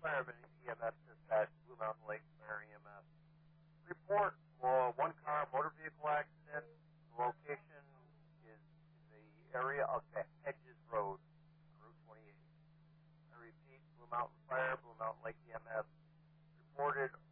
Fireman EMS dispatch, Blue Mountain Lake Fire EMS. Report one car motor vehicle accident. The location is in the area of the Hedges Road, Route 28. I repeat, Blue Mountain Fire, Blue Mountain Lake EMS reported